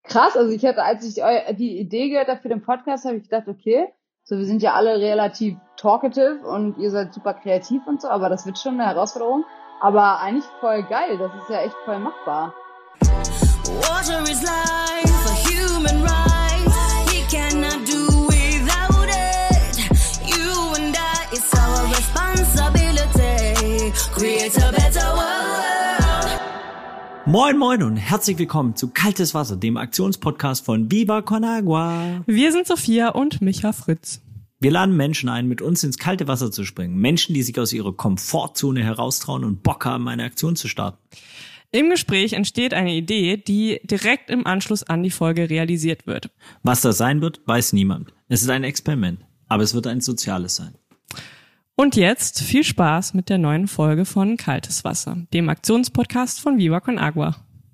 krass. Also als ich die Idee gehört habe für den Podcast, habe ich gedacht, okay, so wir sind ja alle relativ talkative und ihr seid super kreativ und so, aber das wird schon eine Herausforderung. Aber eigentlich voll geil, das ist ja echt voll machbar. Water is life, a human right. We cannot do without it. You and I, it's our responsibility. Create a better world. Moin moin und herzlich willkommen zu Kaltes Wasser, dem Aktionspodcast von Viva Con Agua. Wir sind Sophia und Micha Fritz. Wir laden Menschen ein, mit uns ins kalte Wasser zu springen. Menschen, die sich aus ihrer Komfortzone heraustrauen und Bock haben, eine Aktion zu starten. Im Gespräch entsteht eine Idee, die direkt im Anschluss an die Folge realisiert wird. Was das sein wird, weiß niemand. Es ist ein Experiment, aber es wird ein soziales sein. Und jetzt viel Spaß mit der neuen Folge von Kaltes Wasser, dem Aktionspodcast von Viva Con Agua.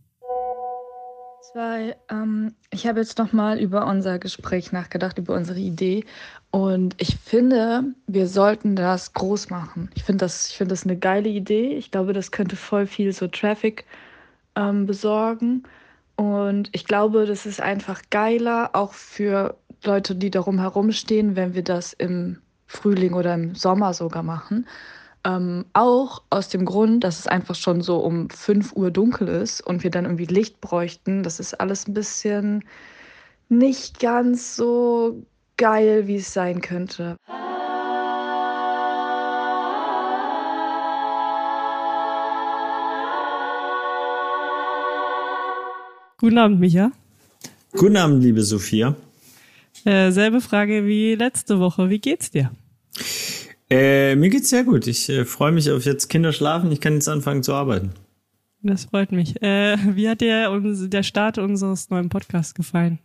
Ich habe jetzt nochmal über unser Gespräch nachgedacht, über unsere Idee. Und ich finde, wir sollten das groß machen. Ich finde das eine geile Idee. Ich glaube, das könnte voll viel so Traffic besorgen. Und ich glaube, das ist einfach geiler, auch für Leute, die darum herumstehen, wenn wir das im Frühling oder im Sommer sogar machen. Auch aus dem Grund, dass es einfach schon so um 5 Uhr dunkel ist und wir dann irgendwie Licht bräuchten. Das ist alles ein bisschen nicht ganz so geil, wie es sein könnte. Guten Abend, Micha. Guten Abend, liebe Sophia. Selbe Frage wie letzte Woche. Wie geht's dir? Mir geht's sehr gut. Ich freue mich auf jetzt Kinder schlafen. Ich kann jetzt anfangen zu arbeiten. Das freut mich. Wie hat dir der Start unseres neuen Podcasts gefallen?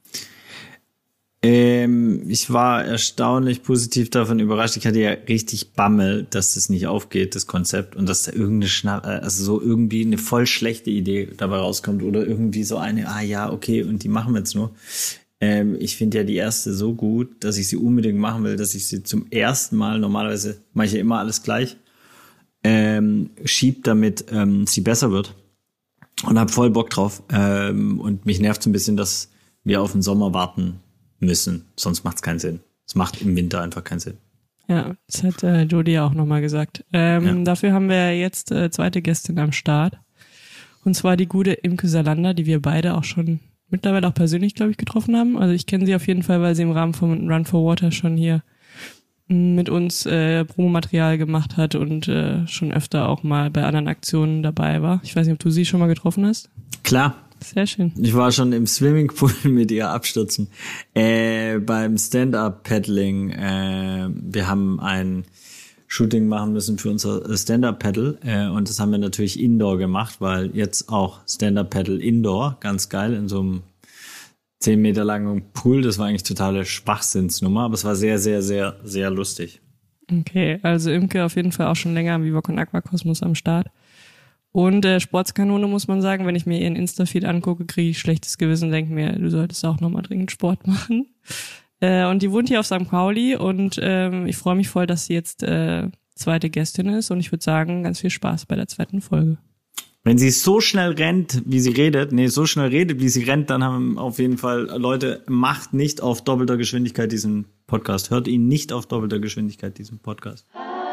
Ich war erstaunlich positiv davon überrascht. Ich hatte ja richtig Bammel, dass das nicht aufgeht, das Konzept, und dass da irgendwie eine voll schlechte Idee dabei rauskommt oder irgendwie so eine, okay, und die machen wir jetzt nur. Ich finde ja die erste so gut, dass ich sie unbedingt machen will, dass ich sie zum ersten Mal, normalerweise mache ich ja immer alles gleich, schieb, damit sie besser wird, und habe voll Bock drauf. Und mich nervt so ein bisschen, dass wir auf den Sommer warten müssen, sonst macht es keinen Sinn. Es macht im Winter einfach keinen Sinn. Ja, das hat Jodi ja auch nochmal gesagt. Dafür haben wir jetzt zweite Gästin am Start. Und zwar die gute Imke Salander, die wir beide auch schon mittlerweile auch persönlich, glaube ich, getroffen haben. Also ich kenne sie auf jeden Fall, weil sie im Rahmen von Run for Water schon hier mit uns Promomaterial gemacht hat und schon öfter auch mal bei anderen Aktionen dabei war. Ich weiß nicht, ob du sie schon mal getroffen hast? Klar. Sehr schön. Ich war schon im Swimmingpool mit ihr abstürzen. Beim Stand-Up-Paddling. Wir haben ein Shooting machen müssen für unser Stand-Up-Paddle. Und das haben wir natürlich Indoor gemacht, weil jetzt auch Stand-Up-Paddle Indoor, ganz geil, in so einem 10 Meter langen Pool. Das war eigentlich totale Schwachsinnsnummer, aber es war sehr, sehr, sehr, sehr lustig. Okay, also Imke auf jeden Fall auch schon länger am Viva Con Agua Kosmos am Start. Und Sportskanone, muss man sagen, wenn ich mir ihren Insta-Feed angucke, kriege ich schlechtes Gewissen und denke mir, du solltest auch nochmal dringend Sport machen. Und die wohnt hier auf St. Pauli und ich freue mich voll, dass sie jetzt zweite Gästin ist, und ich würde sagen, ganz viel Spaß bei der zweiten Folge. Wenn sie so schnell rennt, wie sie redet, wie sie rennt, dann haben auf jeden Fall Leute, macht nicht auf doppelter Geschwindigkeit diesen Podcast. Hört ihn nicht auf doppelter Geschwindigkeit, diesen Podcast.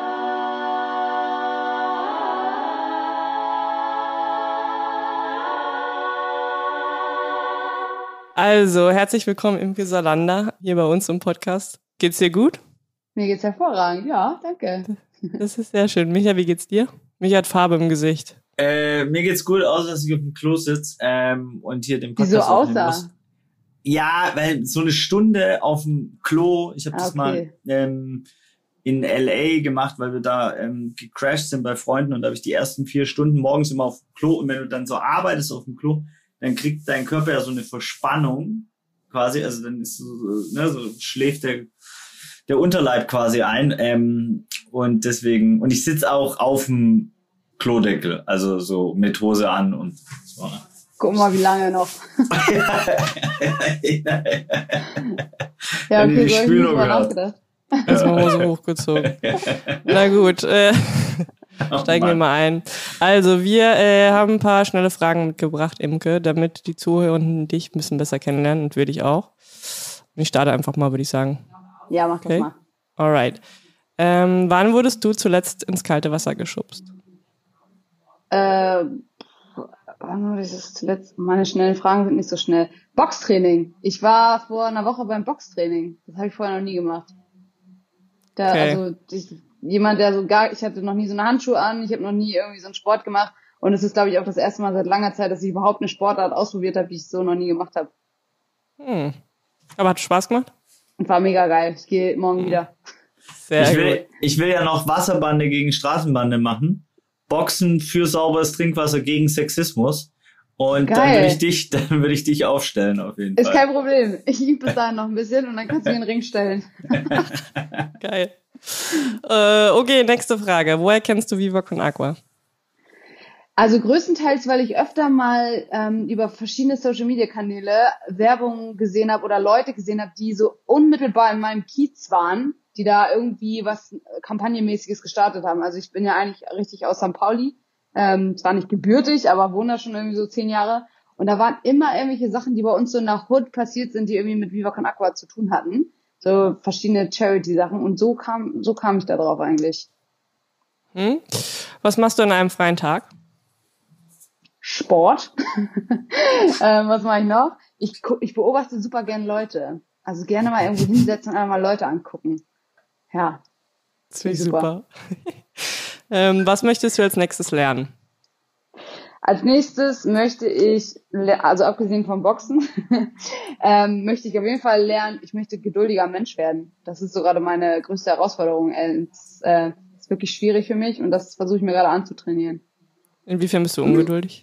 Also, herzlich willkommen, Imke Salander, hier bei uns im Podcast. Geht's dir gut? Mir geht's hervorragend, ja, danke. Das ist sehr schön. Micha, wie geht's dir? Micha hat Farbe im Gesicht. Mir geht's gut, außer dass ich auf dem Klo sitze und hier den Podcast Wie so aufnehmen aussah? muss. Ja, weil so eine Stunde auf dem Klo, ich habe das mal in LA gemacht, weil wir da gecrashed sind bei Freunden, und da habe ich die ersten 4 Stunden morgens immer auf dem Klo, und wenn du dann so arbeitest auf dem Klo, dann kriegt dein Körper ja so eine Verspannung quasi, also dann ist so schläft der Unterleib quasi ein, und deswegen, und ich sitze auch auf dem Klodeckel, also so mit Hose an und so. Guck mal, wie lange noch. Ja, okay, die so habe ich nicht Spülung mal gehört. nachgedacht. Erstmal Hose hochgezogen. Na gut, Steigen wir mal ein. Also, wir haben ein paar schnelle Fragen mitgebracht, Imke, damit die Zuhörenden dich ein bisschen besser kennenlernen und wir dich auch. Und ich starte einfach mal, würde ich sagen. Ja, mach das mal. Alright. Wann wurdest du zuletzt ins kalte Wasser geschubst? Wann wurde ich das zuletzt? Meine schnellen Fragen sind nicht so schnell. Boxtraining. Ich war vor einer Woche beim Boxtraining. Das habe ich vorher noch nie gemacht. Also jemand, der ich hatte noch nie so eine Handschuhe an, ich habe noch nie irgendwie so einen Sport gemacht und es ist, glaube ich, auch das erste Mal seit langer Zeit, dass ich überhaupt eine Sportart ausprobiert habe, die ich so noch nie gemacht habe. Aber hat Spaß gemacht? Und war mega geil. Ich gehe morgen wieder. Ich will ja noch Wasserbande gegen Straßenbande machen. Boxen für sauberes Trinkwasser gegen Sexismus. Und dann würde ich dich aufstellen, auf jeden Fall. Ist kein Problem. Ich übe bis dahin noch ein bisschen und dann kannst du mir den Ring stellen. Geil. Okay, nächste Frage. Woher kennst du Viva Con Agua? Also größtenteils, weil ich öfter mal über verschiedene Social-Media-Kanäle Werbung gesehen habe oder Leute gesehen habe, die so unmittelbar in meinem Kiez waren, die da irgendwie was Kampagnenmäßiges gestartet haben. Also ich bin ja eigentlich richtig aus St. Pauli. Zwar nicht gebürtig, aber wohne da schon irgendwie so 10 Jahre. Und da waren immer irgendwelche Sachen, die bei uns so in der Hood passiert sind, die irgendwie mit Viva Con Agua zu tun hatten. So verschiedene Charity-Sachen. Und so kam ich da drauf eigentlich. Was machst du an einem freien Tag? Sport. Was mache ich noch? Ich beobachte super gern Leute. Also gerne mal irgendwo hinsetzen und einfach mal Leute angucken. Ja. Das finde ich super. Was möchtest du als nächstes lernen? Als nächstes möchte ich, also abgesehen vom Boxen, möchte ich auf jeden Fall lernen, ich möchte geduldiger Mensch werden. Das ist so gerade meine größte Herausforderung. Es ist wirklich schwierig für mich und das versuche ich mir gerade anzutrainieren. Inwiefern bist du ungeduldig?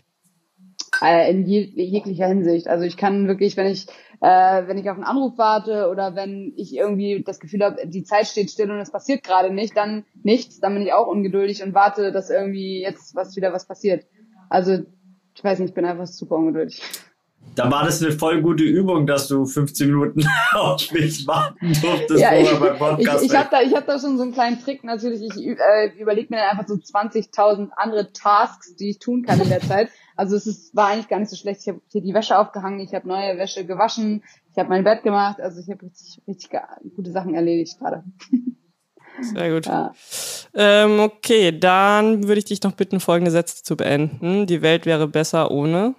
In jeglicher Hinsicht. Also ich kann wirklich, wenn ich auf einen Anruf warte oder wenn ich irgendwie das Gefühl habe, die Zeit steht still und es passiert gerade nicht, dann nichts, dann bin ich auch ungeduldig und warte, dass irgendwie jetzt wieder was passiert. Also ich weiß nicht, ich bin einfach super ungeduldig. Da war das eine voll gute Übung, dass du 15 Minuten auf mich warten durftest, ja, beim Podcast. Ich hab da schon so einen kleinen Trick natürlich. Ich überlege mir dann einfach so 20.000 andere Tasks, die ich tun kann in der Zeit. Also war eigentlich gar nicht so schlecht. Ich habe hier die Wäsche aufgehangen, ich habe neue Wäsche gewaschen, ich habe mein Bett gemacht. Also ich habe richtig gute Sachen erledigt gerade. Sehr gut. Ja. Okay, dann würde ich dich noch bitten, folgende Sätze zu beenden. Die Welt wäre besser ohne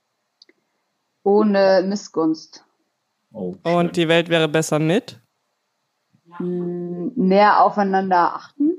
Missgunst. Oh, und die Welt wäre besser mit? Mehr aufeinander achten.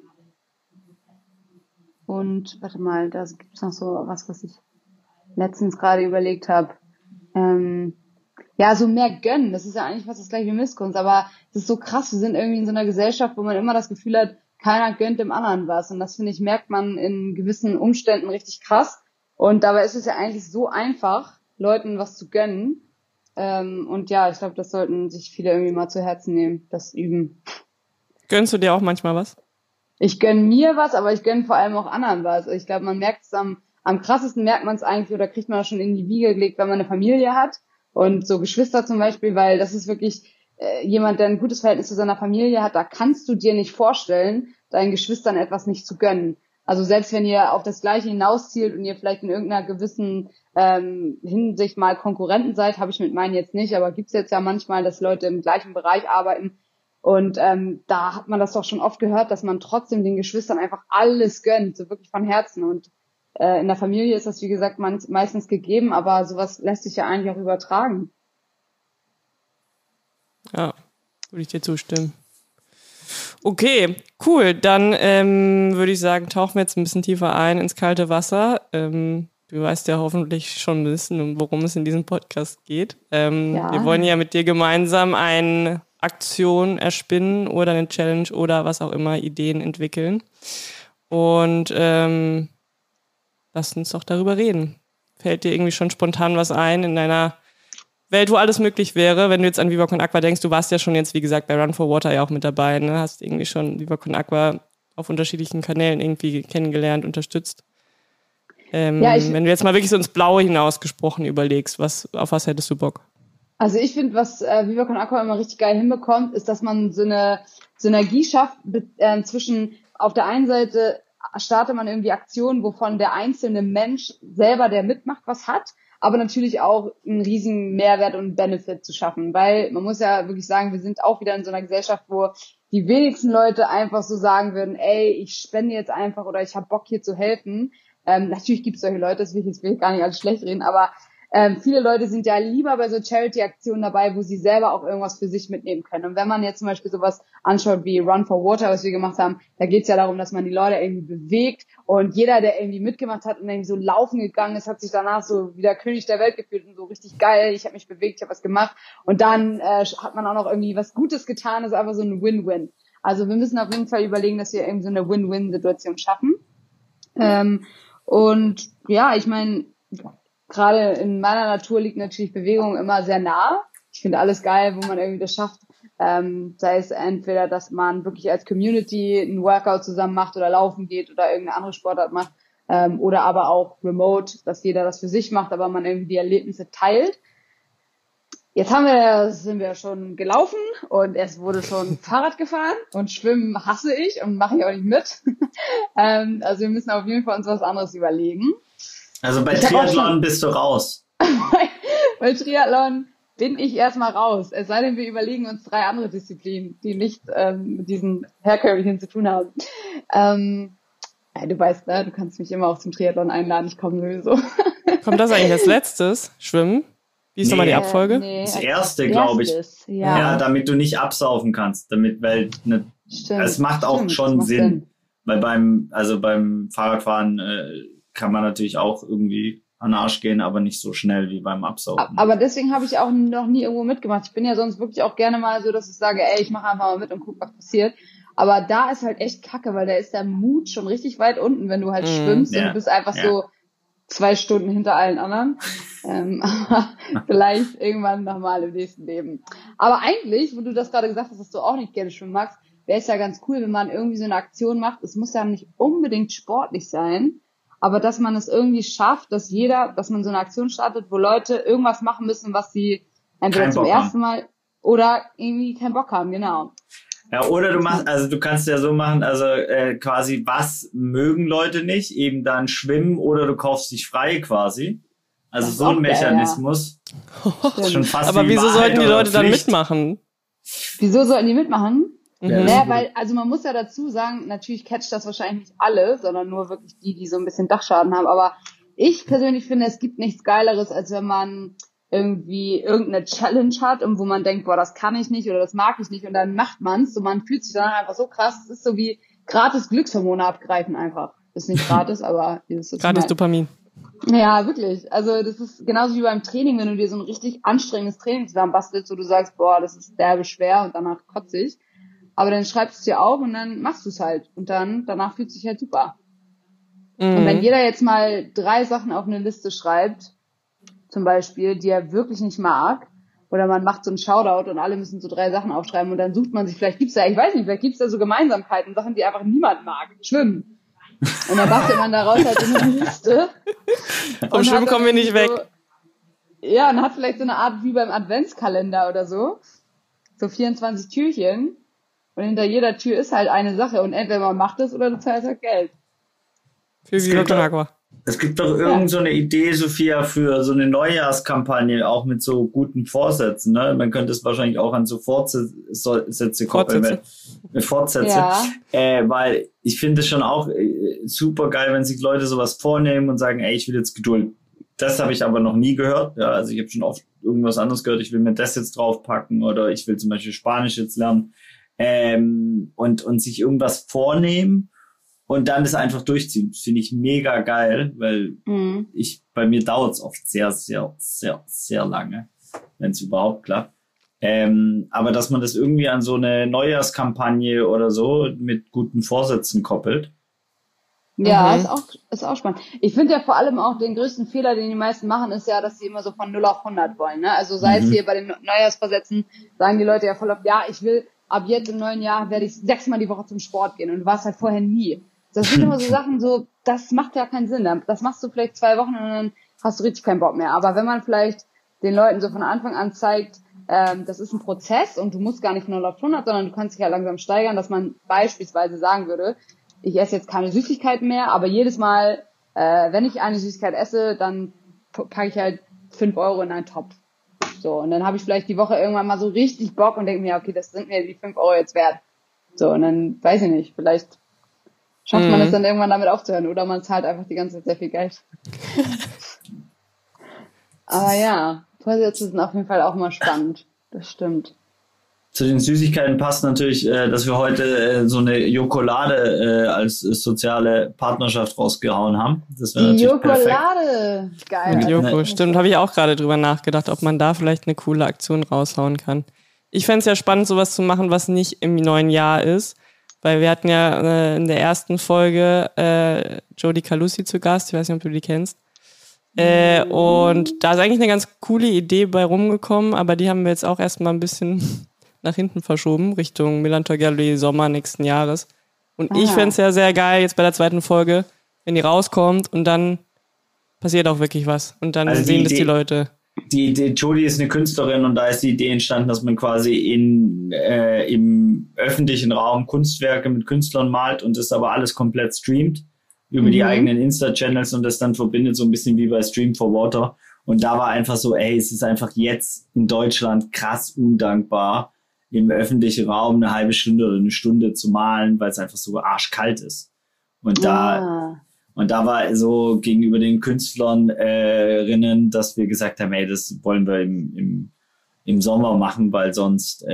Und, warte mal, da gibt's noch so was ich letztens gerade überlegt habe. Ja, so mehr gönnen. Das ist ja eigentlich fast das gleiche wie Missgunst. Aber es ist so krass. Wir sind irgendwie in so einer Gesellschaft, wo man immer das Gefühl hat, keiner gönnt dem anderen was. Und das, finde ich, merkt man in gewissen Umständen richtig krass. Und dabei ist es ja eigentlich so einfach, Leuten was zu gönnen. Und ja, ich glaube, das sollten sich viele irgendwie mal zu Herzen nehmen, das üben. Gönnst du dir auch manchmal was? Ich gönne mir was, aber ich gönne vor allem auch anderen was. Ich glaube, man merkt es am krassesten merkt man es eigentlich oder kriegt man das schon in die Wiege gelegt, wenn man eine Familie hat. Und so Geschwister zum Beispiel, weil das ist wirklich jemand, der ein gutes Verhältnis zu seiner Familie hat, da kannst du dir nicht vorstellen, deinen Geschwistern etwas nicht zu gönnen. Also selbst wenn ihr auf das Gleiche hinauszielt und ihr vielleicht in irgendeiner gewissen Hinsicht mal Konkurrenten seid, habe ich mit meinen jetzt nicht, aber gibt's jetzt ja manchmal, dass Leute im gleichen Bereich arbeiten. Und da hat man das doch schon oft gehört, dass man trotzdem den Geschwistern einfach alles gönnt, so wirklich von Herzen. Und in der Familie ist das, wie gesagt, meistens gegeben, aber sowas lässt sich ja eigentlich auch übertragen. Ja, würde ich dir zustimmen. Okay, cool. Dann würde ich sagen, tauchen wir jetzt ein bisschen tiefer ein ins kalte Wasser. Du weißt ja hoffentlich schon ein bisschen, worum es in diesem Podcast geht. Ja. Wir wollen ja mit dir gemeinsam eine Aktion erspinnen oder eine Challenge oder was auch immer, Ideen entwickeln. Und lass uns doch darüber reden. Fällt dir irgendwie schon spontan was ein in deiner Welt, wo alles möglich wäre, wenn du jetzt an Viva Con Agua denkst? Du warst ja schon jetzt, wie gesagt, bei Run for Water ja auch mit dabei, ne? Hast irgendwie schon Viva Con Agua auf unterschiedlichen Kanälen irgendwie kennengelernt, unterstützt. Wenn du jetzt mal wirklich so ins Blaue hinaus gesprochen überlegst, auf was hättest du Bock? Also ich finde, was Viva Con Agua immer richtig geil hinbekommt, ist, dass man so eine Synergie schafft zwischen auf der einen Seite startet man irgendwie Aktionen, wovon der einzelne Mensch selber, der mitmacht, was hat, aber natürlich auch einen riesigen Mehrwert und Benefit zu schaffen, weil man muss ja wirklich sagen, wir sind auch wieder in so einer Gesellschaft, wo die wenigsten Leute einfach so sagen würden, ey, ich spende jetzt einfach oder ich habe Bock hier zu helfen. Natürlich gibt es solche Leute, das will ich gar nicht alles schlecht reden, aber viele Leute sind ja lieber bei so Charity-Aktionen dabei, wo sie selber auch irgendwas für sich mitnehmen können. Und wenn man jetzt zum Beispiel sowas anschaut wie Run for Water, was wir gemacht haben, da geht es ja darum, dass man die Leute irgendwie bewegt und jeder, der irgendwie mitgemacht hat und irgendwie so laufen gegangen ist, hat sich danach so wie der König der Welt gefühlt und so richtig geil, ich habe mich bewegt, ich habe was gemacht und dann hat man auch noch irgendwie was Gutes getan, das ist einfach so ein Win-Win. Also wir müssen auf jeden Fall überlegen, dass wir irgendwie so eine Win-Win-Situation schaffen. Und ja, ich meine, gerade in meiner Natur liegt natürlich Bewegung immer sehr nah. Ich finde alles geil, wo man irgendwie das schafft. Sei es entweder, dass man wirklich als Community ein Workout zusammen macht oder laufen geht oder irgendeine andere Sportart macht. Oder aber auch remote, dass jeder das für sich macht, aber man irgendwie die Erlebnisse teilt. Jetzt sind wir schon gelaufen und es wurde schon Fahrrad gefahren und Schwimmen hasse ich und mache ich auch nicht mit. Also wir müssen auf jeden Fall uns was anderes überlegen. Also bei Triathlon bist du raus. Bei Triathlon bin ich erstmal raus. Es sei denn, wir überlegen uns 3 andere Disziplinen, die nicht mit diesen herkömmlichen zu tun haben. Du weißt, ne, du kannst mich immer auch zum Triathlon einladen, ich komme sowieso. Kommt das eigentlich als letztes? Schwimmen? Wie ist nochmal die Abfolge? Das erste, glaube ich. Ja, damit du nicht absaufen kannst. Weil es macht auch schon Sinn. Weil beim Fahrradfahren kann man natürlich auch irgendwie an den Arsch gehen, aber nicht so schnell wie beim Absaufen. Aber deswegen habe ich auch noch nie irgendwo mitgemacht. Ich bin ja sonst wirklich auch gerne mal so, dass ich sage, ey, ich mache einfach mal mit und guck, was passiert. Aber da ist halt echt kacke, weil da ist der Mut schon richtig weit unten, wenn du halt schwimmst und du bist einfach so 2 Stunden hinter allen anderen. Aber vielleicht irgendwann nochmal im nächsten Leben. Aber eigentlich, wo du das gerade gesagt hast, dass du auch nicht gerne schwimmen magst, wäre es ja ganz cool, wenn man irgendwie so eine Aktion macht. Es muss ja nicht unbedingt sportlich sein, aber dass man es irgendwie schafft, dass man so eine Aktion startet, wo Leute irgendwas machen müssen, was sie entweder zum ersten Mal oder irgendwie keinen Bock haben, genau. Ja, oder du kannst ja so machen, also quasi, was mögen Leute nicht, eben dann schwimmen oder du kaufst dich frei quasi. Also so ein Mechanismus. Ja. Schon fast aber wieso sollten die Leute dann mitmachen? Wieso sollten die mitmachen? Naja, weil, also man muss ja dazu sagen, natürlich catcht das wahrscheinlich nicht alle, sondern nur wirklich die so ein bisschen Dachschaden haben. Aber ich persönlich finde, es gibt nichts Geileres, als wenn man irgendwie irgendeine Challenge hat und wo man denkt, boah, das kann ich nicht oder das mag ich nicht und dann macht man's und man fühlt sich dann einfach so krass. Es ist so wie gratis Glückshormone abgreifen einfach. Ist nicht gratis, aber dieses gratis Dopamin. Ja, wirklich. Also das ist genauso wie beim Training, wenn du dir so ein richtig anstrengendes Training zusammenbastelst, wo du sagst, boah, das ist derbe schwer und danach kotze ich. Aber dann schreibst du es dir auf und dann machst du es halt. Und dann, danach fühlt es sich halt super. Und wenn jeder jetzt mal 3 Sachen auf eine Liste schreibt, zum Beispiel, die er wirklich nicht mag, oder man macht so einen Shoutout und alle müssen so 3 Sachen aufschreiben und dann sucht man sich, vielleicht gibt's da so Gemeinsamkeiten, Sachen, die einfach niemand mag. Schwimmen. Und dann bastelt man daraus halt so eine Liste. Vom Schwimmen kommen wir nicht weg. Ja, und hat vielleicht so eine Art wie beim Adventskalender oder so. So 24 Türchen. Und hinter jeder Tür ist halt eine Sache. Und entweder man macht es oder du zahlst halt Geld. Für Viva Con Agua. Es gibt doch so eine Idee, Sophia, für so eine Neujahrskampagne, auch mit so guten Vorsätzen. Ne? Man könnte es wahrscheinlich auch an so Fortsätze koppeln. Fortsätze. Ja. Weil ich finde es schon auch super geil, wenn sich Leute sowas vornehmen und sagen, ey, ich will jetzt Geduld. Das habe ich aber noch nie gehört. Ja, also ich habe schon oft irgendwas anderes gehört. Ich will mir das jetzt draufpacken oder ich will zum Beispiel Spanisch jetzt lernen. Und sich irgendwas vornehmen und dann das einfach durchziehen. Das finde ich mega geil, weil bei mir dauert es oft sehr, sehr, sehr, sehr lange, wenn es überhaupt klappt. Aber dass man das irgendwie an so eine Neujahrskampagne oder so mit guten Vorsätzen koppelt. Ja, ist auch spannend. Ich finde ja vor allem auch den größten Fehler, den die meisten machen, ist ja, dass sie immer so von 0 auf 100 wollen. Ne? Also sei es hier bei den Neujahrsvorsätzen, sagen die Leute ja voll oft, ja, ich will ab jetzt im neuen Jahr werde ich 6-mal die Woche zum Sport gehen und du warst halt vorher nie. Das sind immer so Sachen, so, das macht ja keinen Sinn. Das machst du vielleicht 2 Wochen und dann hast du richtig keinen Bock mehr. Aber wenn man vielleicht den Leuten so von Anfang an zeigt, das ist ein Prozess und du musst gar nicht von 0 auf 100, sondern du kannst dich ja langsam steigern, dass man beispielsweise sagen würde, ich esse jetzt keine Süßigkeiten mehr, aber jedes Mal, wenn ich eine Süßigkeit esse, dann packe ich halt 5 Euro in einen Topf. So, und dann habe ich vielleicht die Woche irgendwann mal so richtig Bock und denke mir, okay, das sind mir die 5 Euro jetzt wert. So, und dann, weiß ich nicht, vielleicht schafft man es dann irgendwann damit aufzuhören oder man zahlt einfach die ganze Zeit sehr viel Geld. Aber ja, Vorsätze sind auf jeden Fall auch mal spannend. Das stimmt. Zu den Süßigkeiten passt natürlich, dass wir heute so eine Jokolade als soziale Partnerschaft rausgehauen haben. Das wäre natürlich Jokolade! Perfekt. Geil. Mit Joko, stimmt. Habe ich auch gerade drüber nachgedacht, ob man da vielleicht eine coole Aktion raushauen kann. Ich fände es ja spannend, sowas zu machen, was nicht im neuen Jahr ist. Weil wir hatten ja in der ersten Folge Jodie Calusi zu Gast. Ich weiß nicht, ob du die kennst. Und da ist eigentlich eine ganz coole Idee bei rumgekommen, aber die haben wir jetzt auch erstmal ein bisschen nach hinten verschoben, Richtung Millantor Gallery Sommer nächsten Jahres. Und ich fände es ja sehr geil, jetzt bei der zweiten Folge, wenn die rauskommt und dann passiert auch wirklich was. Und dann sehen das die Leute. Die Jodie ist eine Künstlerin und da ist die Idee entstanden, dass man quasi im öffentlichen Raum Kunstwerke mit Künstlern malt und das aber alles komplett streamt über die eigenen Insta-Channels und das dann verbindet, so ein bisschen wie bei Stream for Water. Und da war einfach so, es ist einfach jetzt in Deutschland krass undankbar, im öffentlichen Raum eine halbe Stunde oder eine Stunde zu malen, weil es einfach so arschkalt ist. Und da war so gegenüber den Künstlerinnen, dass wir gesagt haben, das wollen wir im Sommer machen, weil sonst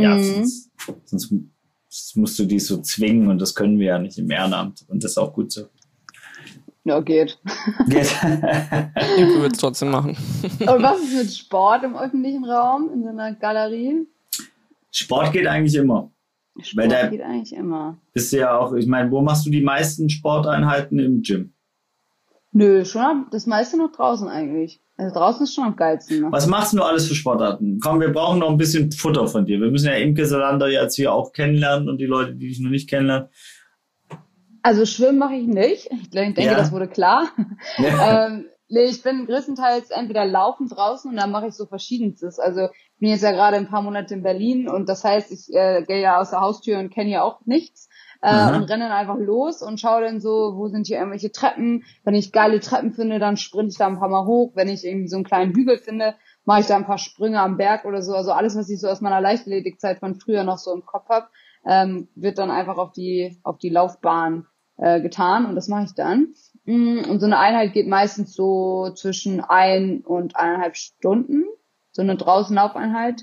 musst du die so zwingen und das können wir ja nicht im Ehrenamt. Und das ist auch gut so. Ja, geht. Ich würde es trotzdem machen. Und was ist mit Sport im öffentlichen Raum, in so einer Galerie? Sport geht eigentlich immer. Geht eigentlich immer. Bist du ja auch, ich meine, wo machst du die meisten Sporteinheiten im Gym? Nö, schon das meiste noch draußen eigentlich. Also draußen ist schon am geilsten. Ne? Was machst du alles für Sportarten? Komm, wir brauchen noch ein bisschen Futter von dir. Wir müssen ja Imke Salander jetzt hier auch kennenlernen und die Leute, die dich noch nicht kennenlernen. Also schwimmen mache ich nicht. Ich denke, das wurde klar. Ja. Ich bin größtenteils entweder laufend draußen und dann mache ich so Verschiedenstes. Also ich bin jetzt ja gerade ein paar Monate in Berlin und das heißt, ich gehe ja aus der Haustür und kenne ja auch nichts und renne dann einfach los und schaue dann so, wo sind hier irgendwelche Treppen. Wenn ich geile Treppen finde, dann sprinte ich da ein paar Mal hoch. Wenn ich irgendwie so einen kleinen Hügel finde, mache ich da ein paar Sprünge am Berg oder so. Also alles, was ich so aus meiner Leichtathletikzeit von früher noch so im Kopf habe, wird dann einfach auf die Laufbahn getan und das mache ich dann. Und so eine Einheit geht meistens so zwischen 1 und 1,5 Stunden, so eine Draußenlaufeinheit.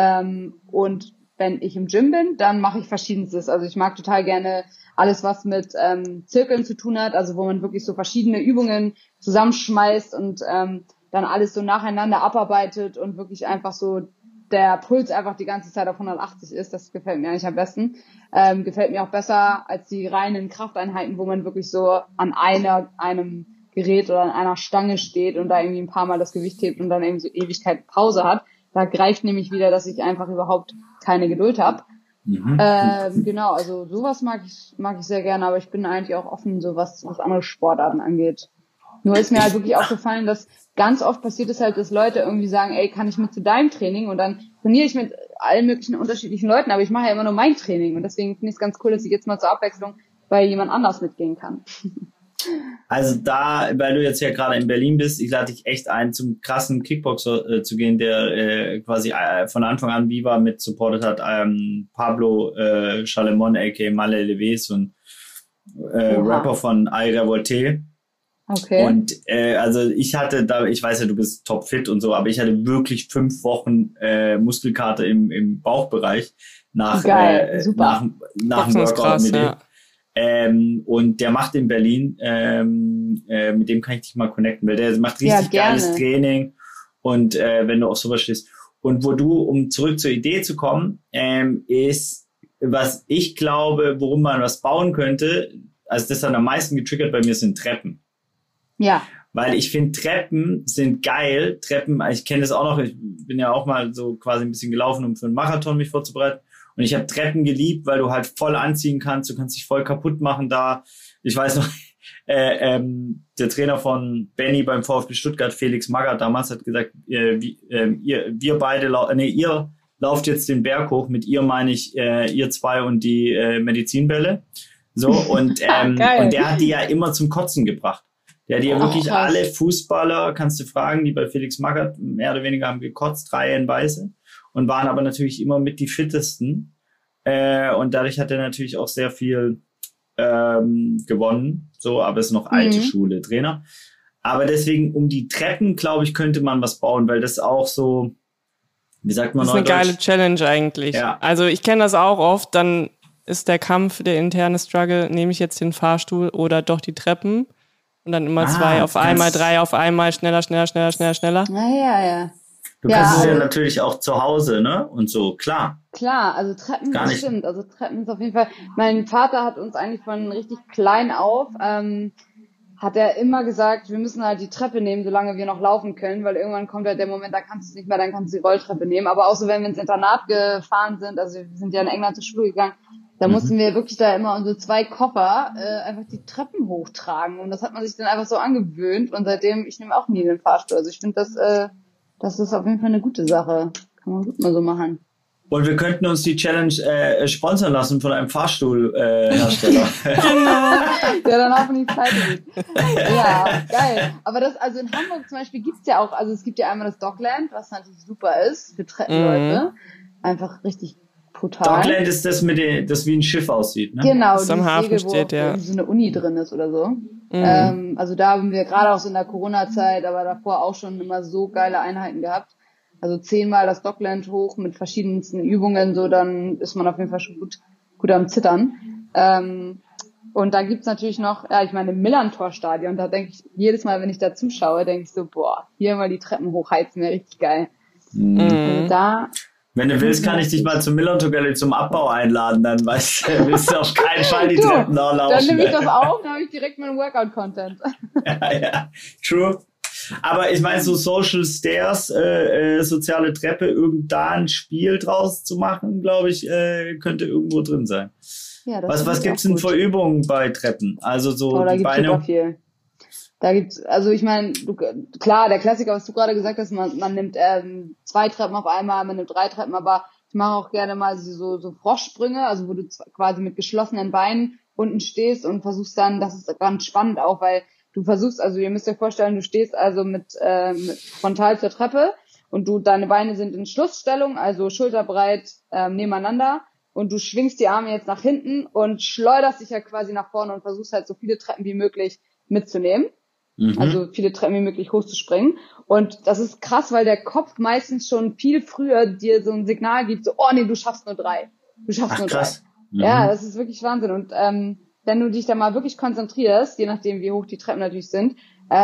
Und wenn ich im Gym bin, dann mache ich Verschiedenstes. Also ich mag total gerne alles, was mit Zirkeln zu tun hat, also wo man wirklich so verschiedene Übungen zusammenschmeißt und dann alles so nacheinander abarbeitet und wirklich einfach so der Puls einfach die ganze Zeit auf 180 ist. Das gefällt mir eigentlich am besten. Gefällt mir auch besser als die reinen Krafteinheiten, wo man wirklich so an einem Gerät oder an einer Stange steht und da irgendwie ein paar Mal das Gewicht hebt und dann irgendwie so Ewigkeit Pause hat. Da greift nämlich wieder, dass ich einfach überhaupt keine Geduld habe. Genau, also sowas mag ich sehr gerne, aber ich bin eigentlich auch offen, so was andere Sportarten angeht. Nur ist mir halt wirklich aufgefallen, dass ganz oft passiert es halt, dass Leute irgendwie sagen, kann ich mit zu deinem Training? Und dann trainiere ich mit allen möglichen unterschiedlichen Leuten, aber ich mache ja immer nur mein Training. Und deswegen finde ich es ganz cool, dass ich jetzt mal zur Abwechslung bei jemand anders mitgehen kann. Also da, weil du jetzt ja gerade in Berlin bist, ich lade dich echt ein, zum krassen Kickboxer zu gehen, der quasi von Anfang an Viva mit supportet hat. Pablo Chalemon, a.k.a. Malle Leves und Rapper von I Revolte. Okay. Und also ich hatte da, ich weiß ja, du bist topfit und so, aber ich hatte wirklich 5 Wochen Muskelkater im Bauchbereich nach dem Workout krass, mit dem. Und der macht in Berlin, mit dem kann ich dich mal connecten, weil der macht richtig geiles Training und wenn du auf sowas stehst. Und wo du, um zurück zur Idee zu kommen, ist, was ich glaube, worum man was bauen könnte, also das hat am meisten getriggert bei mir, sind Treppen. Ja. Weil ich finde, Treppen sind geil. Treppen, ich kenne das auch noch, ich bin ja auch mal so quasi ein bisschen gelaufen, um für einen Marathon mich vorzubereiten. Und ich habe Treppen geliebt, weil du halt voll anziehen kannst, du kannst dich voll kaputt machen da. Ich weiß noch, der Trainer von Benny beim VfB Stuttgart, Felix Magath, damals hat gesagt, ihr lauft jetzt den Berg hoch. Mit ihr meine ich ihr zwei und die Medizinbälle. So, und der hat die ja immer zum Kotzen gebracht. Der hat ja wirklich krass. alle Fußballer, kannst du fragen, die bei Felix Magath mehr oder weniger haben gekotzt, reihenweise, und waren aber natürlich immer mit die fittesten. Und dadurch hat er natürlich auch sehr viel gewonnen. So, aber ist noch alte Schule, Trainer. Aber deswegen um die Treppen, glaube ich, könnte man was bauen, weil das auch so, wie sagt man das ist eine geile Challenge eigentlich. Ja. Also ich kenne das auch oft, dann ist der Kampf, der interne Struggle, nehme ich jetzt den Fahrstuhl oder doch die Treppen? Und dann immer 2 auf einmal, 3 auf einmal, schneller. Ja. Du kannst es ja natürlich auch zu Hause, ne? Und so, klar. Klar, also Treppen, das stimmt. Also Treppen ist auf jeden Fall, mein Vater hat uns eigentlich von richtig klein auf, hat er immer gesagt, wir müssen halt die Treppe nehmen, solange wir noch laufen können, weil irgendwann kommt halt der Moment, da kannst du es nicht mehr, dann kannst du die Rolltreppe nehmen. Aber auch so, wenn wir ins Internat gefahren sind, also wir sind ja in England zur Schule gegangen, da mussten wir wirklich da immer unsere 2 Koffer einfach die Treppen hochtragen. Und das hat man sich dann einfach so angewöhnt. Und seitdem, ich nehme auch nie den Fahrstuhl. Also ich finde, das ist auf jeden Fall eine gute Sache. Kann man gut mal so machen. Und wir könnten uns die Challenge sponsern lassen von einem Fahrstuhlhersteller. Der dann auch in die Pleite geht. Ja, geil. Aber das, also in Hamburg zum Beispiel gibt's ja auch, also es gibt ja einmal das Dockland, was natürlich super ist für Treppenleute. Einfach richtig brutal. Dockland ist das das wie ein Schiff aussieht, ne? Genau, das am Hafen Segel, steht, ja. wo so eine Uni drin ist oder so. Also da haben wir gerade auch so in der Corona-Zeit, aber davor auch schon immer so geile Einheiten gehabt. Also 10-mal das Dockland hoch mit verschiedensten Übungen, so dann ist man auf jeden Fall schon gut am Zittern. Und da gibt's natürlich noch, ja, ich meine, im Millantor-Stadion, da denke ich, jedes Mal, wenn ich da zuschaue, denke ich so, boah, hier mal die Treppen hochheizen, wäre richtig geil. Also da... Wenn du willst, kann ich dich mal zum Millantor Gallery zum Abbau einladen, dann willst du auf keinen Fall die Treppen da laufen. Dann nehme ich das auf, dann habe ich direkt meinen Workout-Content. Ja, true. Aber ich meine, so Social Stairs, soziale Treppe, da ein Spiel draus zu machen, glaube ich, könnte irgendwo drin sein. Ja, was gibt's denn für Übungen bei Treppen? Also so da die gibt's Beine. Super viel. Da gibt's, also ich meine, klar, der Klassiker, was du gerade gesagt hast, man nimmt 2 Treppen auf einmal, man nimmt 3 Treppen, aber ich mache auch gerne mal so Froschsprünge, also wo du quasi mit geschlossenen Beinen unten stehst und versuchst dann, das ist ganz spannend auch, weil du versuchst, also ihr müsst euch vorstellen, du stehst also mit frontal zur Treppe und deine Beine sind in Schlussstellung, also schulterbreit nebeneinander und du schwingst die Arme jetzt nach hinten und schleuderst dich ja quasi nach vorne und versuchst halt so viele Treppen wie möglich mitzunehmen. Also viele Treppen wie möglich hochzuspringen. Und das ist krass, weil der Kopf meistens schon viel früher dir so ein Signal gibt, so, oh nee, du schaffst nur 3. Du schaffst nur 3. Krass. Ja, das ist wirklich Wahnsinn. Und wenn du dich da mal wirklich konzentrierst, je nachdem wie hoch die Treppen natürlich sind,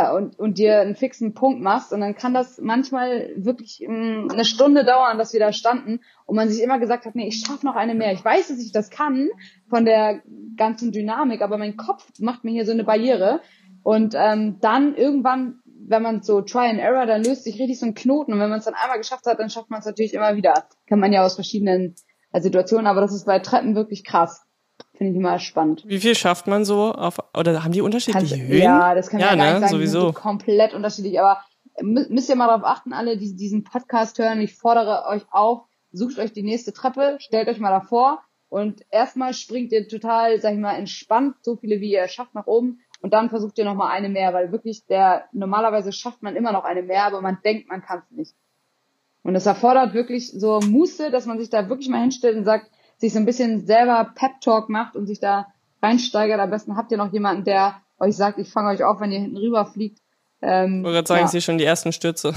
und dir einen fixen Punkt machst, und dann kann das manchmal wirklich eine Stunde dauern, dass wir da standen und man sich immer gesagt hat, nee, ich schaffe noch eine mehr. Ich weiß, dass ich das kann von der ganzen Dynamik, aber mein Kopf macht mir hier so eine Barriere. Und dann irgendwann, wenn man so Try and Error, dann löst sich richtig so ein Knoten. Und wenn man es dann einmal geschafft hat, dann schafft man es natürlich immer wieder. Kann man ja aus verschiedenen Situationen, aber das ist bei Treppen wirklich krass. Finde ich immer spannend. Wie viel schafft man so oder haben die unterschiedliche Höhen? Ja, das kann ja gar nicht sagen, sowieso. Die sind so komplett unterschiedlich. Aber müsst ihr mal darauf achten, alle, die diesen Podcast hören. Ich fordere euch auf, sucht euch die nächste Treppe, stellt euch mal davor und erstmal springt ihr total, sag ich mal, entspannt, so viele wie ihr schafft nach oben. Und dann versucht ihr nochmal eine mehr, weil wirklich normalerweise schafft man immer noch eine mehr, aber man denkt, man kann es nicht. Und es erfordert wirklich so Muße, dass man sich da wirklich mal hinstellt und sagt, sich so ein bisschen selber Pep-Talk macht und sich da reinsteigert. Am besten habt ihr noch jemanden, der euch sagt, ich fange euch auf, wenn ihr hinten rüber fliegt. Ich wollte gerade sagen, ich sehe schon die ersten Stürze.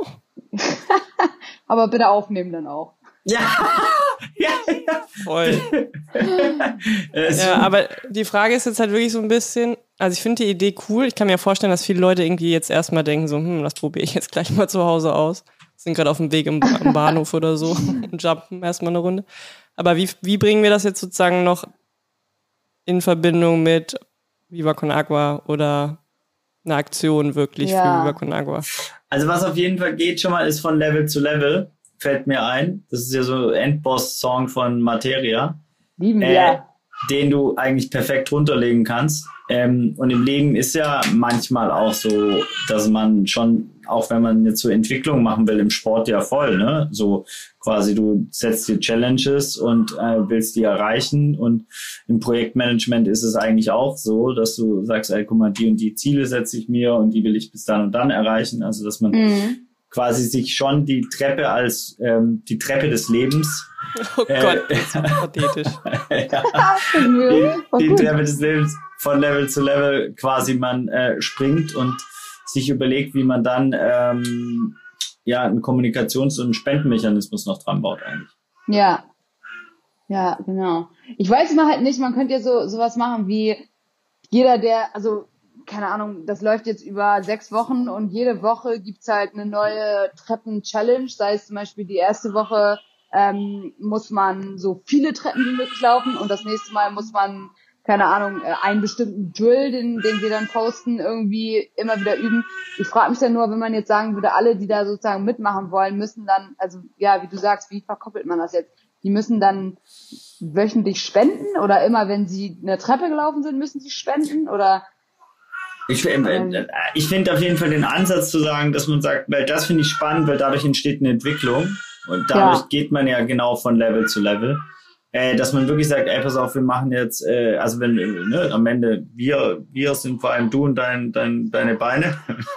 Aber bitte aufnehmen dann auch. Ja. Voll. Ja, aber die Frage ist jetzt halt wirklich so ein bisschen, also ich finde die Idee cool. Ich kann mir vorstellen, dass viele Leute irgendwie jetzt erstmal denken so, das probiere ich jetzt gleich mal zu Hause aus. Sind gerade auf dem Weg im Bahnhof oder so und jumpen erstmal eine Runde. Aber wie bringen wir das jetzt sozusagen noch in Verbindung mit Viva Con Agua oder eine Aktion wirklich für Viva Con Agua? Also was auf jeden Fall geht schon mal, ist von Level zu Level, fällt mir ein. Das ist ja so Endboss-Song von Materia. Lieben wir. den du eigentlich perfekt runterlegen kannst. Und im Leben ist ja manchmal auch so, dass man schon, auch wenn man jetzt so Entwicklung machen will im Sport, ja voll, ne? So quasi du setzt dir Challenges und willst die erreichen. Und im Projektmanagement ist es eigentlich auch so, dass du sagst, ey, guck mal, die und die Ziele setze ich mir und die will ich bis dann und dann erreichen. Also dass man quasi sich schon die Treppe als die Treppe des Lebens Oh Gott, das ist pathetisch. die Treppe des Lebens von Level zu Level quasi man springt und sich überlegt, wie man dann einen Kommunikations- und Spendenmechanismus noch dran baut eigentlich. Ja, genau. Ich weiß immer halt nicht, man könnte ja sowas machen wie jeder, also keine Ahnung, das läuft jetzt über 6 Wochen und jede Woche gibt's halt eine neue Treppen-Challenge, sei es zum Beispiel die erste Woche muss man so viele Treppen wie möglich laufen und das nächste Mal muss man, keine Ahnung, einen bestimmten Drill, den wir dann posten, irgendwie immer wieder üben. Ich frage mich dann nur, wenn man jetzt sagen würde, alle, die da sozusagen mitmachen wollen, müssen dann, also ja, wie du sagst, wie verkoppelt man das jetzt? Die müssen dann wöchentlich spenden oder immer, wenn sie eine Treppe gelaufen sind, müssen sie spenden oder... Ich finde auf jeden Fall den Ansatz zu sagen, dass man sagt, weil das finde ich spannend, weil dadurch entsteht eine Entwicklung und dadurch geht man ja genau von Level zu Level, dass man wirklich sagt, ey, pass auf, wir machen jetzt, also wenn am Ende wir sind vor allem du und deine Beine.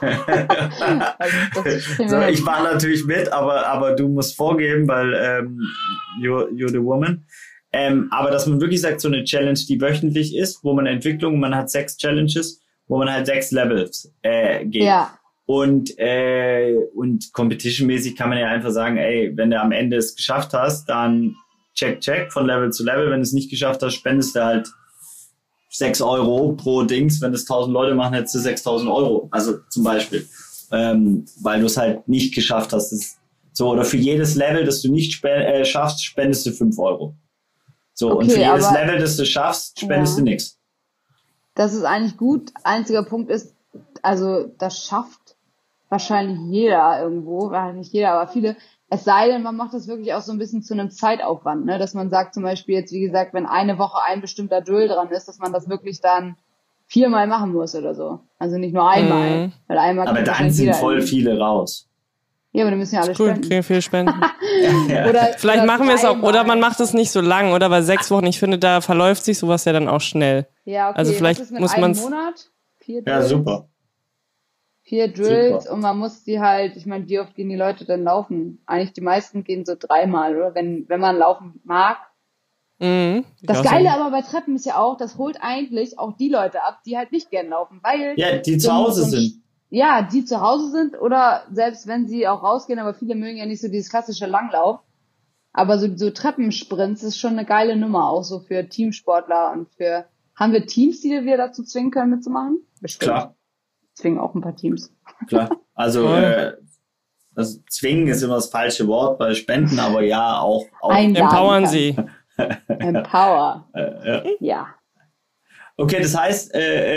So, ich war natürlich mit, aber du musst vorgeben, weil you're the woman. Aber dass man wirklich sagt, so eine Challenge, die wöchentlich ist, wo man Entwicklung, man hat 6 Challenges, wo man halt 6 Levels geht. Ja. Und competition-mäßig kann man ja einfach sagen, ey, wenn du am Ende es geschafft hast, dann check von Level zu Level. Wenn du es nicht geschafft hast, spendest du halt 6 Euro pro Dings. Wenn es 1000 Leute machen, hättest du 6000 Euro. Also zum Beispiel. Weil du es halt nicht geschafft hast. So, oder für jedes Level, das du nicht schaffst, spendest du 5 Euro. So, okay, und für jedes Level, das du schaffst, spendest du nichts. Das ist eigentlich gut. Einziger Punkt ist, also das schafft wahrscheinlich jeder irgendwo, nicht jeder, aber viele. Es sei denn, man macht das wirklich auch so ein bisschen zu einem Zeitaufwand, ne? Dass man sagt zum Beispiel jetzt, wie gesagt, wenn eine Woche ein bestimmter Drill dran ist, dass man das wirklich dann 4-mal machen muss oder so. Also nicht nur einmal. Weil einmal aber dann sind voll viele raus. Ja, aber die müssen ja alle spenden. Kriegen viel Spenden. Oder, vielleicht oder machen wir es auch, oder man macht es nicht so lang, oder? Weil 6 Wochen, ich finde, da verläuft sich sowas ja dann auch schnell. Ja, okay. Also vielleicht was ist mit muss einem man Monat? 4 Drills? Ja, super. 4 Drills super. Und man muss die halt, ich meine, wie oft gehen die Leute denn laufen? Eigentlich die meisten gehen so 3-mal, oder? Wenn man laufen mag. Das Geile aber bei Treppen ist ja auch, das holt eigentlich auch die Leute ab, die halt nicht gern laufen, weil... Ja, die zu Hause sind. Ja, die zu Hause sind oder selbst wenn sie auch rausgehen, aber viele mögen ja nicht so dieses klassische Langlauf. Aber so Treppensprints ist schon eine geile Nummer, auch so für Teamsportler und für... Haben wir Teams, die wir dazu zwingen können, mitzumachen? Bestimmt. Klar. Zwingen auch ein paar Teams. Klar. Also, also zwingen ist immer das falsche Wort bei Spenden, aber ja, auch empowern sie. Empower. Ja. Okay, das heißt,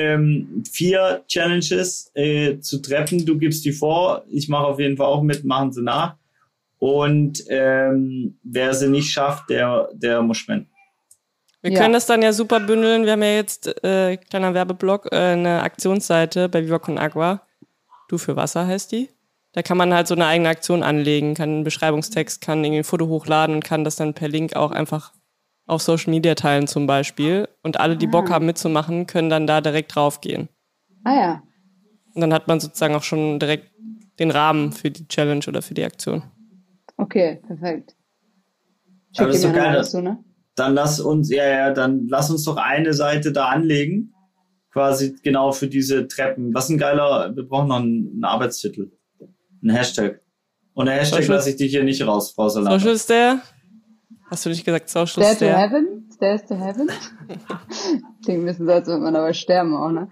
4 Challenges zu treffen. Du gibst die vor. Ich mache auf jeden Fall auch mit, machen sie nach. Und wer sie nicht schafft, der muss spenden. Wir können das dann ja super bündeln. Wir haben ja jetzt, kleiner Werbeblock, eine Aktionsseite bei Viva Con Agua. Du für Wasser heißt die. Da kann man halt so eine eigene Aktion anlegen, kann einen Beschreibungstext, kann irgendwie ein Foto hochladen und kann das dann per Link auch einfach auf Social Media teilen zum Beispiel. Und alle, die Bock haben mitzumachen, können dann da direkt draufgehen. Ah ja. Und dann hat man sozusagen auch schon direkt den Rahmen für die Challenge oder für die Aktion. Okay, perfekt. Aber ist doch geil, dazu, ne? Dann lass uns doch eine Seite da anlegen. Quasi genau für diese Treppen. Was ein geiler, wir brauchen noch einen Arbeitstitel. Ein Hashtag. Und ein Hashtag lasse ich dich hier nicht raus, Frau Salanda. Social Stair? Hast du nicht gesagt Social Stair? Stair to Heaven? Stairs to Heaven? Klingt ein bisschen so, als würde man aber sterben auch, ne?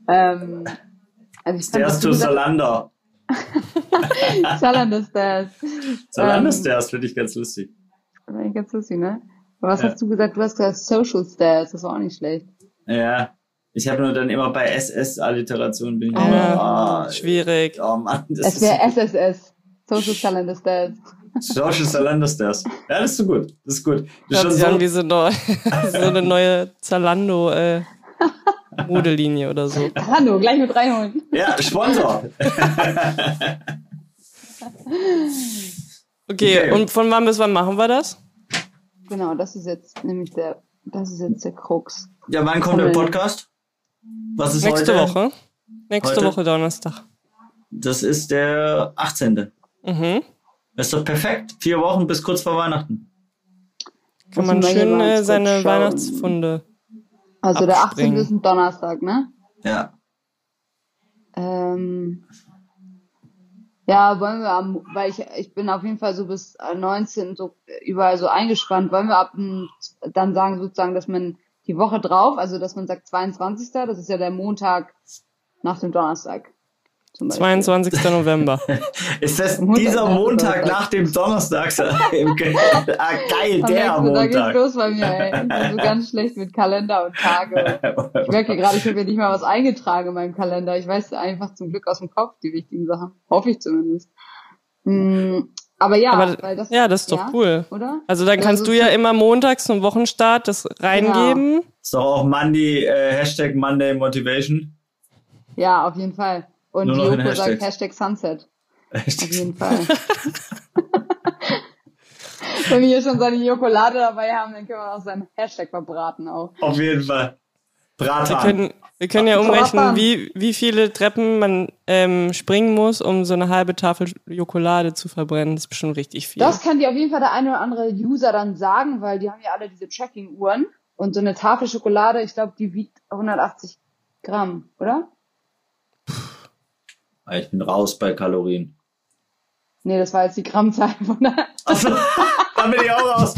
Also Stairs to Salander. Salander Stairs. Salander Stairs finde ich ganz lustig. Finde ich ganz lustig, ne? Aber was hast du gesagt? Du hast gesagt Social Stairs, das war auch nicht schlecht. Ja. Ich habe nur dann immer bei SS-Alliterationen bin ich schwierig. Oh Mann, es wäre SSS. Social Salander Stairs. Social Zalando Stars. Ja, das ist so gut. Das ist gut. Das Hört ist sich schon an wie so eine neue Zalando Modelinie oder so. Hallo, gleich mit reinholen. Ja, Sponsor. Okay, und von wann bis wann machen wir das? Genau, das ist jetzt der Krux. Ja, wann kommt der Podcast? Was ist Nächste heute? Woche. Nächste Heute? Woche Donnerstag. Das ist der 18. Mhm. Das ist doch perfekt. 4 Wochen bis kurz vor Weihnachten. Kann man schön seine Weihnachtsfunde Also der 18. abspringen. ist ein Donnerstag, ne? Ja. Ja, wollen wir weil ich bin auf jeden Fall so bis 19 so überall so eingespannt. Wollen wir dann sagen sozusagen, dass man die Woche drauf, also dass man sagt 22. Das ist ja der Montag nach dem Donnerstag. Zum Beispiel. 22. November. Ist das Montag dieser nach dem Montag Donnerstag. nach dem Donnerstag? Geil, Da der merkst du, da geht's Montag. los bei mir, ey. Ich bin so ganz schlecht mit Kalender und Tage. Ich merke gerade, ich habe ja nicht mal was eingetragen in meinem Kalender. Ich weiß einfach zum Glück aus dem Kopf die wichtigen Sachen. Hoffe ich zumindest. Aber ja, weil das... Ja, das ist doch cool. Oder? Also dann Oder kannst so du ja immer montags zum Wochenstart das reingeben. Ist doch auch Hashtag Monday Motivation. Ja, auf jeden Fall. Und Nur noch in Joko sagt Hashtags. Hashtag Sunset. Auf jeden Fall. Wenn wir hier schon seine Jokolade dabei haben, dann können wir auch seinen Hashtag verbraten auch. Auf jeden Fall. Bratan. Wir können ja umrechnen, Bratan. wie viele Treppen man springen muss, um so eine halbe Tafel Jokolade zu verbrennen. Das ist bestimmt richtig viel. Das kann dir auf jeden Fall der eine oder andere User dann sagen, weil die haben ja alle diese Tracking-Uhren. Und so eine Tafel Schokolade, ich glaube, die wiegt 180 Gramm, oder? Ich bin raus bei Kalorien. Nee, das war jetzt die Grammzahl von der... Achso, da bin ich auch raus.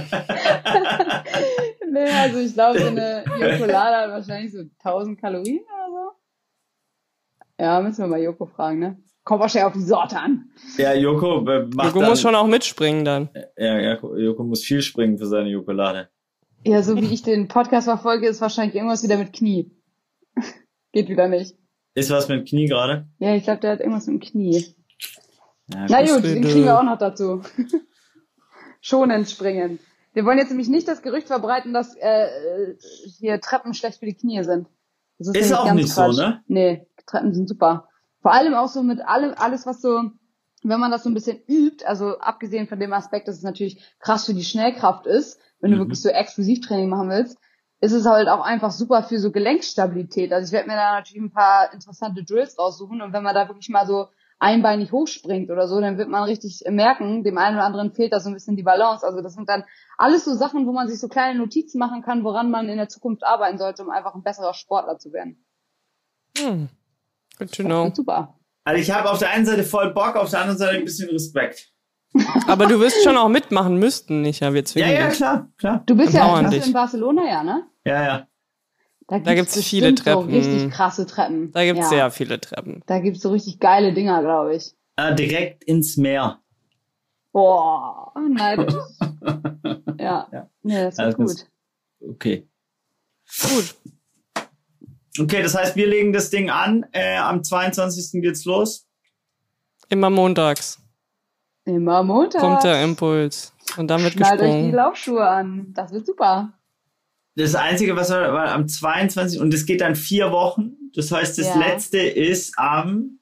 Nee, also ich glaube, so eine Jokolade hat wahrscheinlich so 1000 Kalorien oder so. Ja, müssen wir mal Joko fragen, ne? Kommt wahrscheinlich auf die Sorte an. Ja, Joko macht Joko dann, muss schon auch mitspringen dann. Ja, Joko muss viel springen für seine Jokolade. Ja, so wie ich den Podcast verfolge, ist wahrscheinlich irgendwas wieder mit Knie. Geht wieder nicht. Ist was mit dem Knie gerade? Ja, ich glaube, der hat irgendwas mit dem Knie. Ja, Na gut, bitte. den kriegen wir auch noch dazu. Schonend springen. Wir wollen jetzt nämlich nicht das Gerücht verbreiten, dass hier Treppen schlecht für die Knie sind. Das Ist nämlich auch ganz nicht Quatsch. so, ne? Nee, Treppen sind super. Vor allem auch so mit alles, was so, wenn man das so ein bisschen übt, also abgesehen von dem Aspekt, dass es natürlich krass für die Schnellkraft ist, wenn du wirklich so Exklusivtraining machen willst, ist es halt auch einfach super für so Gelenkstabilität. Also ich werde mir da natürlich ein paar interessante Drills raussuchen und wenn man da wirklich mal so einbeinig hochspringt oder so, dann wird man richtig merken, dem einen oder anderen fehlt da so ein bisschen die Balance. Also das sind dann alles so Sachen, wo man sich so kleine Notizen machen kann, woran man in der Zukunft arbeiten sollte, um einfach ein besserer Sportler zu werden. Good to know. Super. Also ich habe auf der einen Seite voll Bock, auf der anderen Seite ein bisschen Respekt. Aber du wirst schon auch mitmachen müssten, nicht? Ja, wir zwingen Ja, dich. klar. Du bist Empowern ja dich. in Barcelona, ja, ne? Ja. Da gibt's bestimmt viele Treppen. So richtig krasse Treppen. Da gibt's ja. sehr viele Treppen. Da gibt's so richtig geile Dinger, glaube ich. Direkt ins Meer. Boah, neidisch. Ja. Nee, das Alles wird gut. Okay. Gut. Okay, das heißt, wir legen das Ding an. Am 22. geht's los. Immer montags Immer Montag. kommt der Impuls. Und dann wird Schnallt euch die gesprungen. Laufschuhe an. Das wird super. Das Einzige, was war am 22. und es geht dann 4 Wochen. Das heißt, das Ja. letzte ist am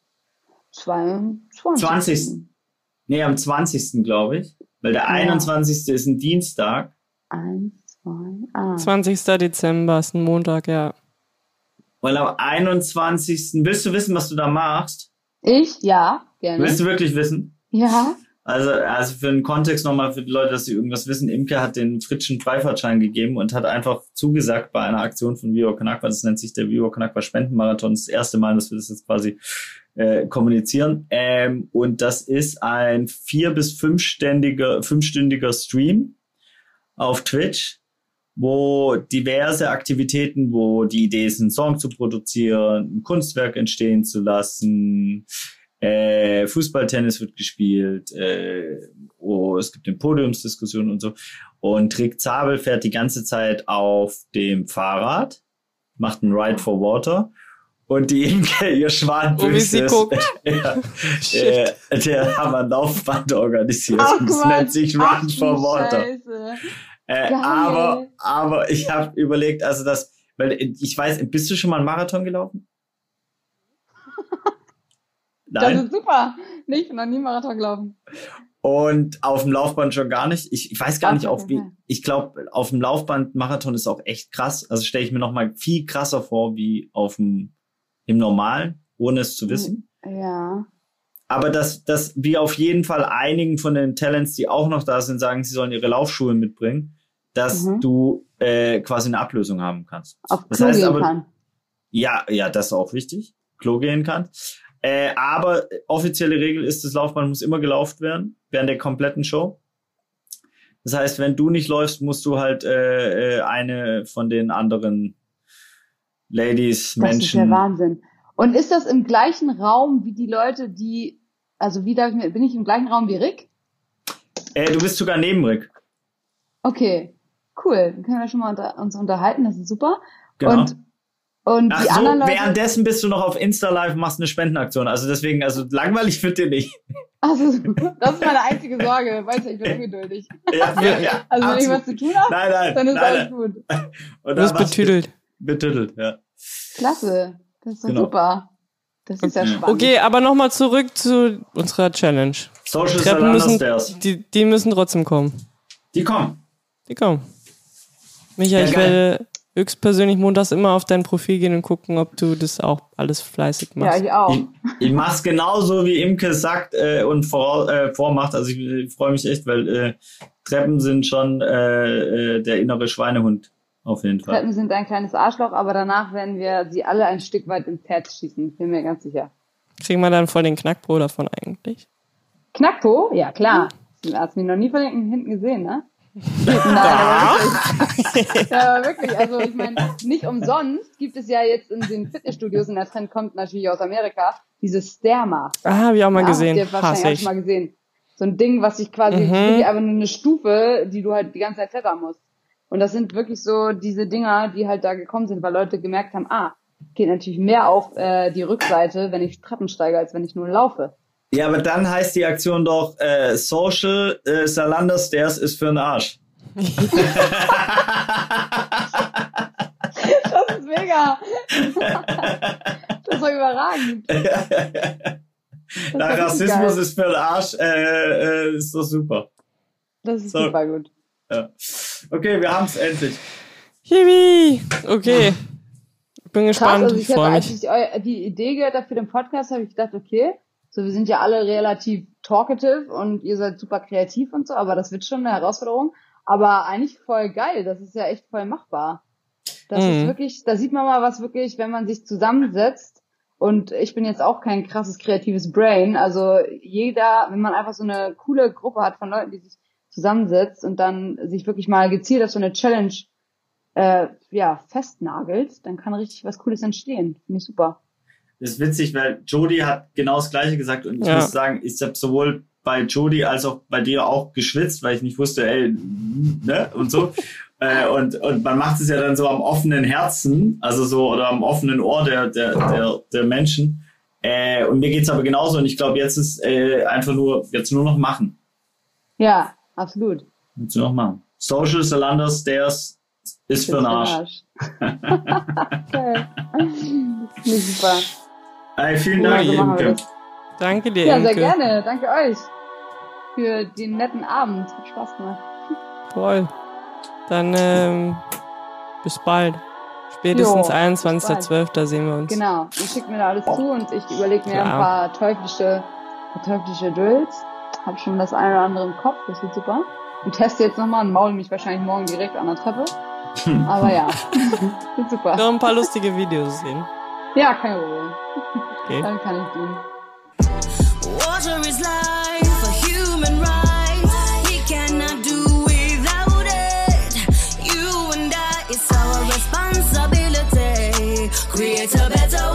22. 20. Nee, am 20. glaube ich. Weil der 21. ist ein Dienstag. 1, 2, 20. Dezember ist ein Montag, ja. Weil am 21. Willst du wissen, was du da machst? Ich? Ja, gerne. Willst du wirklich wissen? Ja. Also für den Kontext nochmal für die Leute, dass sie irgendwas wissen. Imke hat den Fritschen Freifahrtschein gegeben und hat einfach zugesagt bei einer Aktion von Viva Con Agua. Das nennt sich der Viva Con Agua Spendenmarathon. Das erste Mal, dass wir das jetzt quasi kommunizieren. Und das ist ein 4- bis 5-stündiger Stream auf Twitch, wo diverse Aktivitäten, wo die Idee ist, einen Song zu produzieren, ein Kunstwerk entstehen zu lassen, Fußball, Tennis wird gespielt, es gibt eine Podiumsdiskussion und so. Und Rick Zabel fährt die ganze Zeit auf dem Fahrrad, macht einen Ride for Water und die Imke, ihr Schwanbüchse wie sie guckt. Der haben ein Laufband organisiert. Das nennt sich Run for Water. Aber ich habe überlegt, also weil ich weiß, bist du schon mal einen Marathon gelaufen? Nein? Das ist super. Nee, ich bin noch nie Marathon gelaufen. Und auf dem Laufband schon gar nicht. Ich weiß gar nicht, ich glaube, auf dem Laufband Marathon ist auch echt krass. Also stelle ich mir noch mal viel krasser vor, wie im Normalen, ohne es zu wissen. Ja. Aber dass wir auf jeden Fall einigen von den Talents, die auch noch da sind, sagen, sie sollen ihre Laufschuhe mitbringen, dass du quasi eine Ablösung haben kannst. Auf Klo gehen kann. Ja, das ist auch wichtig. Klo gehen kann. Aber offizielle Regel ist, das Laufband muss immer gelaufen werden, während der kompletten Show. Das heißt, wenn du nicht läufst, musst du halt eine von den anderen Ladies, Menschen... Das ist der Wahnsinn. Und ist das im gleichen Raum wie die Leute, bin ich im gleichen Raum wie Rick? Du bist sogar neben Rick. Okay, cool. Dann können wir schon mal uns unterhalten, das ist super. Genau. Und die anderen Leute... währenddessen bist du noch auf Insta Live, machst eine Spendenaktion. Also deswegen, langweilig wird dir nicht. Also, das ist meine einzige Sorge. Weißt du, ich bin ungeduldig. Ja, also wenn ich was zu tun habe, dann ist alles gut. Und du bist betüdelt. Betüdelt, ja. Klasse. Das ist doch super. Das ist ja spannend. Okay, aber nochmal zurück zu unserer Challenge. Social Salando-Stairs. Die müssen trotzdem kommen. Die kommen. Michael, ich werde höchstpersönlich montags immer auf dein Profil gehen und gucken, ob du das auch alles fleißig machst. Ja, ich auch. Ich mach's genauso, wie Imke sagt und vormacht. Also ich freue mich echt, weil Treppen sind schon der innere Schweinehund. Auf jeden Fall. Treppen sind ein kleines Arschloch, aber danach werden wir sie alle ein Stück weit ins Herz schießen. Bin mir ganz sicher. Kriegen wir dann voll den Knackpo davon eigentlich? Knackpo? Ja, klar. Du hast mich noch nie von hinten gesehen, ne? Ja, wirklich. Also ich meine, nicht umsonst gibt es ja jetzt in den Fitnessstudios, und der Trend kommt natürlich aus Amerika, diese Stairmaster. Habe ich auch mal gesehen. Habt ihr wahrscheinlich auch schon mal gesehen. So ein Ding, was sich quasi, einfach nur eine Stufe, die du halt die ganze Zeit klettern musst. Und das sind wirklich so diese Dinger, die halt da gekommen sind, weil Leute gemerkt haben, geht natürlich mehr auf die Rückseite, wenn ich Treppen steige, als wenn ich nur laufe. Ja, aber dann heißt die Aktion doch, Social Salando Stairs ist für den Arsch. Das ist mega. Das war überragend. Rassismus ist für den Arsch, ist doch super. Das ist super gut. Ja. Okay, wir haben es endlich. Hiwi! Okay. Bin gespannt. Also ich freue mich. Als ich die Idee gehört habe für den Podcast, habe ich gedacht, okay, so wir sind ja alle relativ talkative und ihr seid super kreativ und so, aber das wird schon eine Herausforderung. Aber eigentlich voll geil. Das ist ja echt voll machbar. Das ist wirklich, da sieht man mal was wirklich, wenn man sich zusammensetzt. Und ich bin jetzt auch kein krasses kreatives Brain. Also wenn man einfach so eine coole Gruppe hat von Leuten, die sich zusammensetzt und dann sich wirklich mal gezielt auf so eine Challenge festnagelt, dann kann richtig was Cooles entstehen. Finde ich super. Das ist witzig, weil Jody hat genau das Gleiche gesagt und ich muss sagen, ich habe sowohl bei Jody als auch bei dir auch geschwitzt, weil ich nicht wusste, ne, und so. Und man macht es ja dann so am offenen Herzen, also so, oder am offenen Ohr der Menschen. Und mir geht's aber genauso und ich glaube, jetzt ist einfach nur noch machen. Ja, absolut. Jetzt nur noch machen. Social Salando Stairs ist für den Arsch. Okay. Super. Hey, vielen Dank, Imke. Danke dir, Ja, Imke. sehr gerne. Danke euch für den netten Abend. Hat Spaß gemacht. Toll. Dann bis bald. Spätestens 21.12. sehen wir uns. Genau. Und schickt mir da alles zu und ich überlege mir ein paar teuflische Drills. Hab schon das eine oder andere im Kopf. Das wird super. Und teste jetzt nochmal und maul mich wahrscheinlich morgen direkt an der Treppe. Aber ja, das wird super. Noch ein paar lustige Videos sehen. Ja, kein Problem. Okay. Dann kann ich tun. Water is life, a human right. We cannot do without it. You and I, it's our responsibility. Create a better